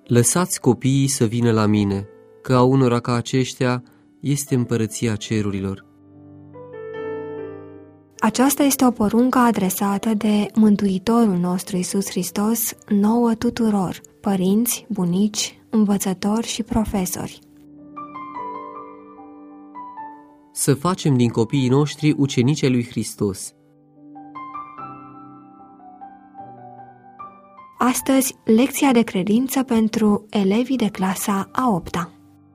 Lăsați copiii să vină la mine, că a unora ca aceștia este împărăția cerurilor. Aceasta este o poruncă adresată de Mântuitorul nostru Iisus Hristos nouă tuturor, părinți, bunici, învățători și profesori. Să facem din copiii noștri ucenici ai lui Hristos. Astăzi, lecția de credință pentru elevii de clasa a 8-a.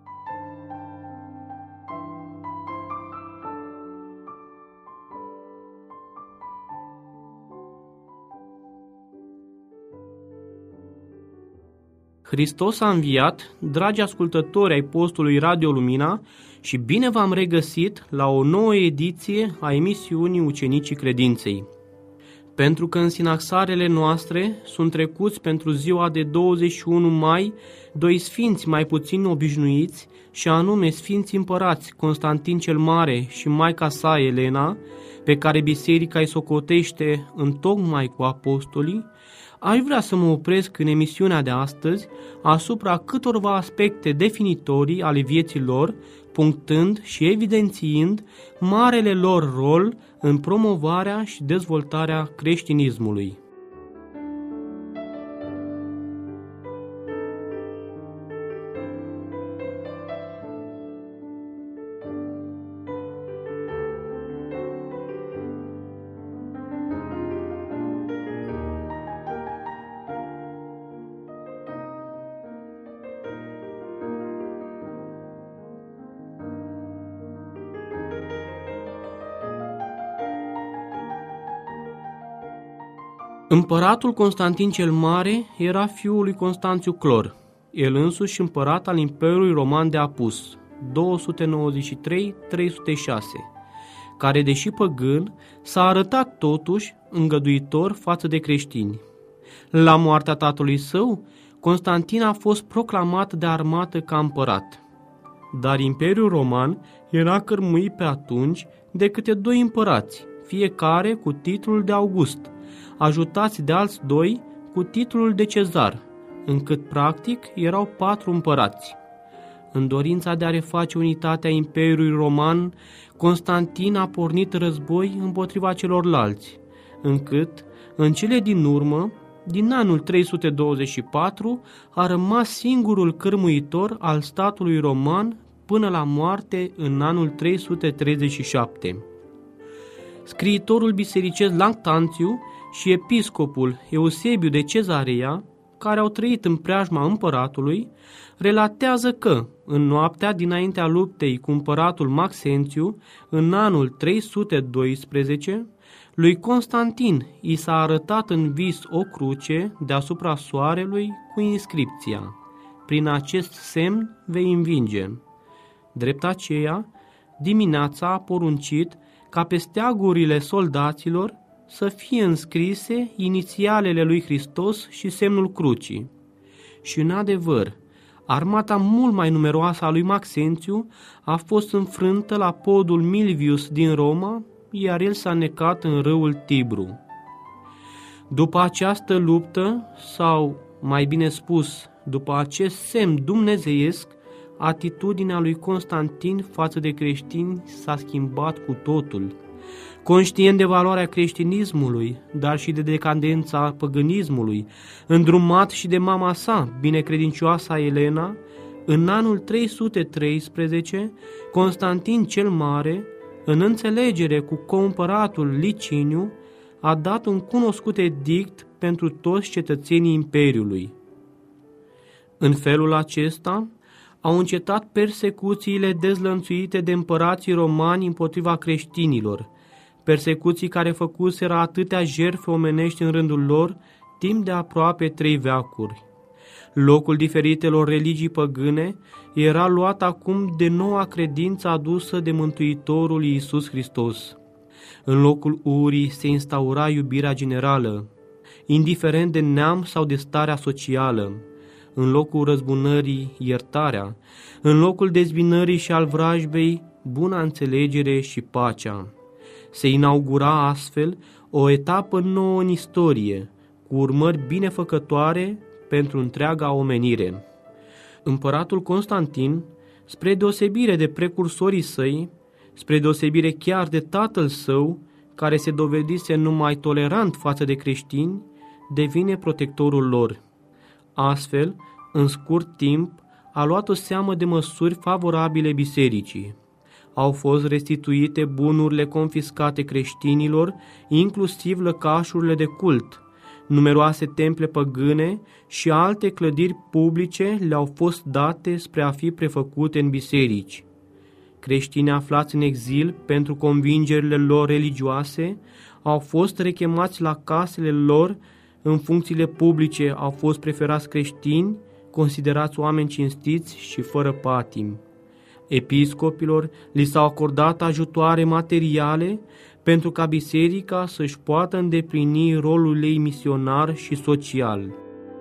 Hristos a înviat, dragi ascultători ai postului Radio Lumina, și bine v-am regăsit la o nouă ediție a emisiunii Ucenicii Credinței. Pentru că în sinaxarele noastre sunt trecuți pentru ziua de 21 mai doi sfinți mai puțin obișnuiți, și anume Sfinții Împărați Constantin cel Mare și maica sa Elena, pe care biserica îi socotește întocmai cu apostolii, aș vrea să mă opresc în emisiunea de astăzi asupra câtorva aspecte definitorii ale vieții lor, punctând și evidențiind marele lor rol în promovarea și dezvoltarea creștinismului. Împăratul Constantin cel Mare era fiul lui Constanțiu Clor, el însuși împărat al Imperiului Roman de Apus, 293-306, care, deși păgân, s-a arătat totuși îngăduitor față de creștini. La moartea tatălui său, Constantin a fost proclamat de armată ca împărat, dar Imperiul Roman era cărmuit pe atunci de câte doi împărați, fiecare cu titlul de August, ajutați de alți doi cu titlul de Cezar, încât practic erau 4 împărați. În dorința de a reface unitatea Imperiului Roman, Constantin a pornit război împotriva celorlalți, încât, în cele din urmă, din anul 324, a rămas singurul cârmuitor al statului roman până la moarte în anul 337. Scriitorul bisericesc Lactanțiu și episcopul Eusebiu de Cezarea, care au trăit în preajma împăratului, relatează că, în noaptea dinaintea luptei cu împăratul Maxențiu, în anul 312, lui Constantin i s-a arătat în vis o cruce deasupra soarelui cu inscripția: "Prin acest semn vei învinge." Drept aceea, dimineața a poruncit ca pe steagurile soldaților să fie înscrise inițialele lui Hristos și semnul crucii. Și în adevăr, armata mult mai numeroasă a lui Maxențiu a fost înfrântă la podul Milvius din Roma, iar el s-a necat în râul Tibru. După această luptă, sau mai bine spus, după acest semn dumnezeiesc, atitudinea lui Constantin față de creștini s-a schimbat cu totul. Conștient de valoarea creștinismului, dar și de decadența păgânismului, îndrumat și de mama sa, binecredincioasa Elena, în anul 313, Constantin cel Mare, în înțelegere cu coîmpăratul Liciniu, a dat un cunoscut edict pentru toți cetățenii Imperiului. În felul acesta, au încetat persecuțiile dezlănțuite de împărații romani împotriva creștinilor, persecuții care făcuseră atâtea jertfe omenești în rândul lor timp de aproape 3 veacuri. Locul diferitelor religii păgâne era luat acum de noua credință adusă de Mântuitorul Iisus Hristos. În locul urii se instaura iubirea generală, indiferent de neam sau de starea socială. În locul răzbunării, iertarea, în locul dezbinării și al vrajbei, buna înțelegere și pacea. Se inaugura astfel o etapă nouă în istorie, cu urmări binefăcătoare pentru întreaga omenire. Împăratul Constantin, spre deosebire de precursorii săi, spre deosebire chiar de tatăl său, care se dovedise numai tolerant față de creștini, devine protectorul lor. Astfel, în scurt timp, a luat o seamă de măsuri favorabile bisericii. Au fost restituite bunurile confiscate creștinilor, inclusiv lăcașurile de cult. Numeroase temple păgâne și alte clădiri publice le-au fost date spre a fi prefăcute în biserici. Creștinii aflați în exil pentru convingerile lor religioase au fost rechemați la casele lor, în funcțiile publice au fost preferați creștini, considerați oameni cinstiți și fără patimi. Episcopilor li s-au acordat ajutoare materiale pentru ca biserica să-și poată îndeplini rolul ei misionar și social.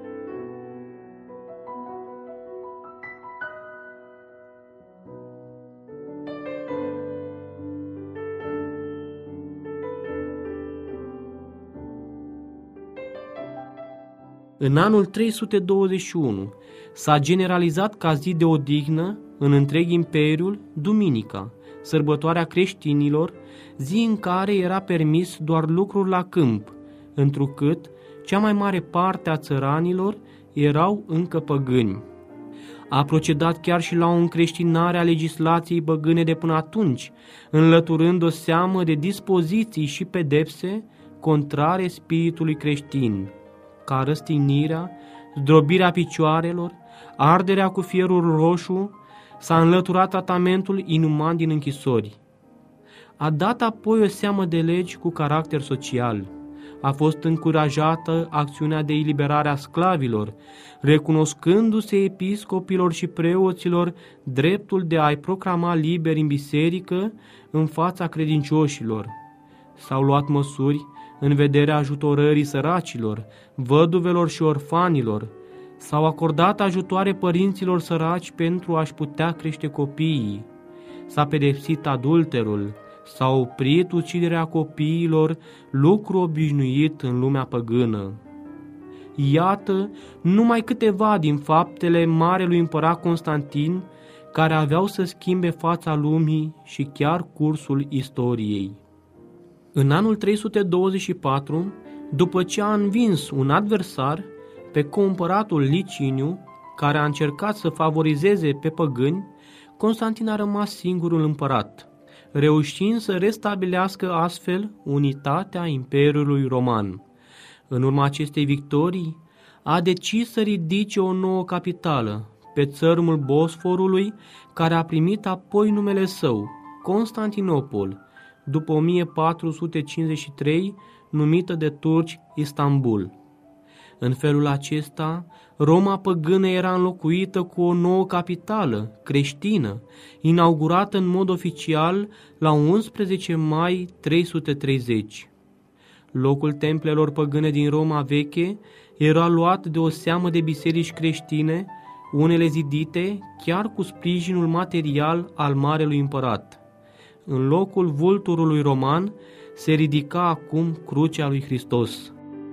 În anul 321 s-a generalizat ca zi de odihnă în întreg imperiul duminica, sărbătoarea creștinilor, zi în care era permis doar lucrul la câmp, întrucât cea mai mare parte a țăranilor erau încă păgâni. A procedat chiar și la o încreștinare a legislației păgâne de până atunci, înlăturând o seamă de dispoziții și pedepse contrare spiritului creștin, ca răstignirea, zdrobirea picioarelor, arderea cu fierul roșu. S-a înlăturat tratamentul inuman din închisori. A dat apoi o seamă de legi cu caracter social. A fost încurajată acțiunea de eliberare a sclavilor, recunoscându-se episcopilor și preoților dreptul de a-i proclama liberi în biserică în fața credincioșilor. S-au luat măsuri în vederea ajutorării săracilor, văduvelor și orfanilor. S-au acordat ajutoare părinților săraci pentru a-și putea crește copiii. S-a pedepsit adulterul, s-a oprit uciderea copiilor, lucru obișnuit în lumea păgână. Iată numai câteva din faptele marelui împărat Constantin, care aveau să schimbe fața lumii și chiar cursul istoriei. În anul 324, după ce a învins un adversar, pe coîmpăratul Liciniu, care a încercat să favorizeze pe păgâni, Constantin a rămas singurul împărat, reușind să restabilească astfel unitatea Imperiului Roman. În urma acestei victorii, a decis să ridice o nouă capitală, pe țărmul Bosforului, care a primit apoi numele său, Constantinopol, după 1453, numită de turci Istanbul. În felul acesta, Roma păgână era înlocuită cu o nouă capitală, creștină, inaugurată în mod oficial la 11 mai 330. Locul templelor păgâne din Roma veche era luat de o seamă de biserici creștine, unele zidite chiar cu sprijinul material al marelui împărat. În locul vulturului roman se ridica acum crucea lui Hristos.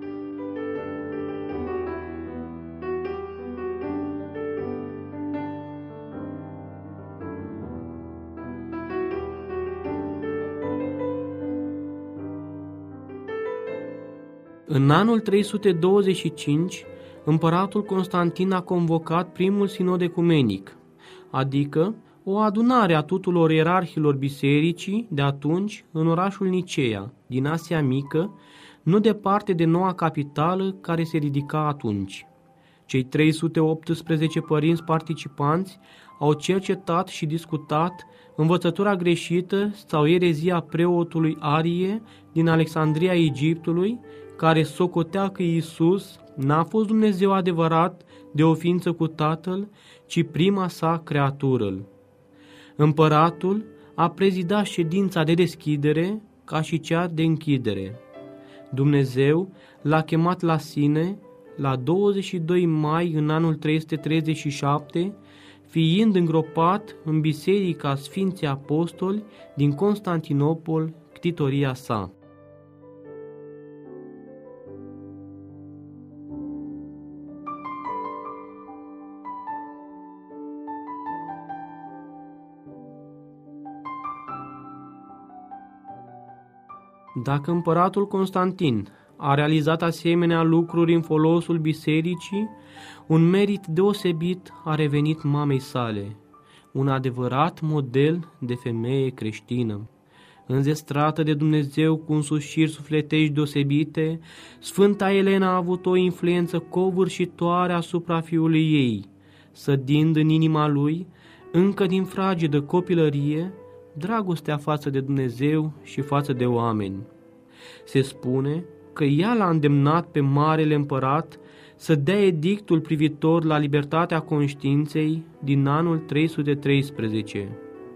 În anul 325, împăratul Constantin a convocat primul sinod ecumenic, adică o adunare a tuturor ierarhilor bisericii de atunci în orașul Nicea, din Asia Mică, nu departe de noua capitală care se ridica atunci. Cei 318 părinți participanți au cercetat și discutat învățătura greșită sau erezia preotului Arie din Alexandria Egiptului, care socotea că Iisus n-a fost Dumnezeu adevărat de o ființă cu Tatăl, ci prima sa creatură. Împăratul a prezidat ședința de deschidere ca și cea de închidere. Dumnezeu l-a chemat la sine la 22 mai în anul 337, fiind îngropat în Biserica Sfinții Apostoli din Constantinopol, ctitoria sa. Dacă împăratul Constantin a realizat asemenea lucruri în folosul bisericii, un merit deosebit a revenit mamei sale, un adevărat model de femeie creștină. Înzestrată de Dumnezeu cu însușiri sufletești deosebite, Sfânta Elena a avut o influență covârșitoare asupra fiului ei, sădind în inima lui, încă din fragedă copilărie, dragostea față de Dumnezeu și față de oameni. Se spune că ea l-a îndemnat pe Marele Împărat să dea edictul privitor la libertatea conștiinței din anul 313.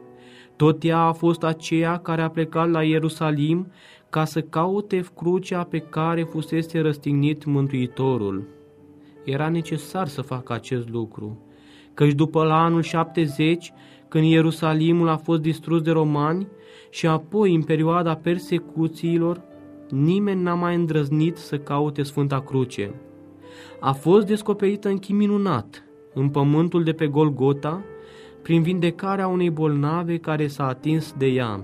Tot ea a fost aceea care a plecat la Ierusalim ca să caute crucea pe care fusese răstignit Mântuitorul. Era necesar să facă acest lucru, căci după la anul 70, când Ierusalimul a fost distrus de romani și apoi în perioada persecuțiilor, nimeni n-a mai îndrăznit să caute Sfânta Cruce. A fost descoperită în chip minunat, în pământul de pe Golgota, prin vindecarea unei bolnave care s-a atins de ea.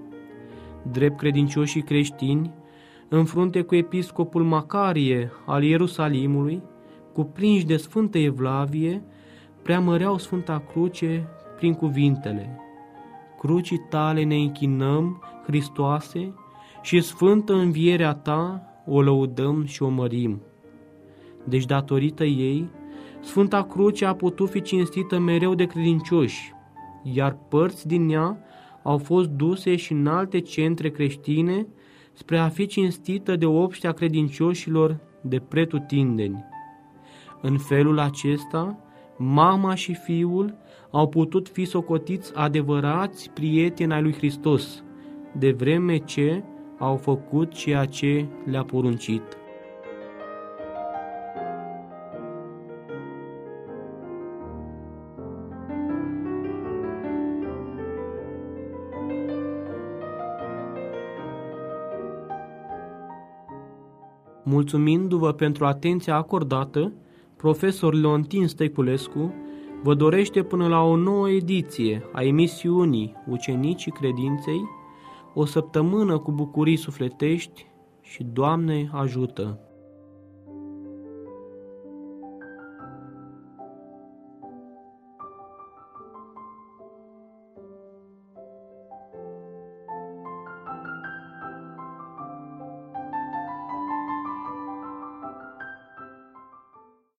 Drept credincioșii creștini, în frunte cu episcopul Macarie al Ierusalimului, cuprinși de Sfântă Evlavie, preamăreau Sfânta Cruce prin cuvintele: Crucii tale ne închinăm, Hristoase, și sfântă învierea ta o lăudăm și o mărim. Deci, datorită ei, Sfânta Cruce a putut fi cinstită mereu de credincioși, iar părți din ea au fost duse și în alte centre creștine spre a fi cinstită de obștea credincioșilor de pretutindeni. În felul acesta, mama și fiul au putut fi socotiți adevărați prieteni ai lui Hristos, de vreme ce au făcut ceea ce le-a poruncit. Mulțumindu-vă pentru atenția acordată, profesor Leontin Stăculescu vă dorește până la o nouă ediție a emisiunii Ucenicii Credinței o săptămână cu bucurii sufletești și Doamne ajută!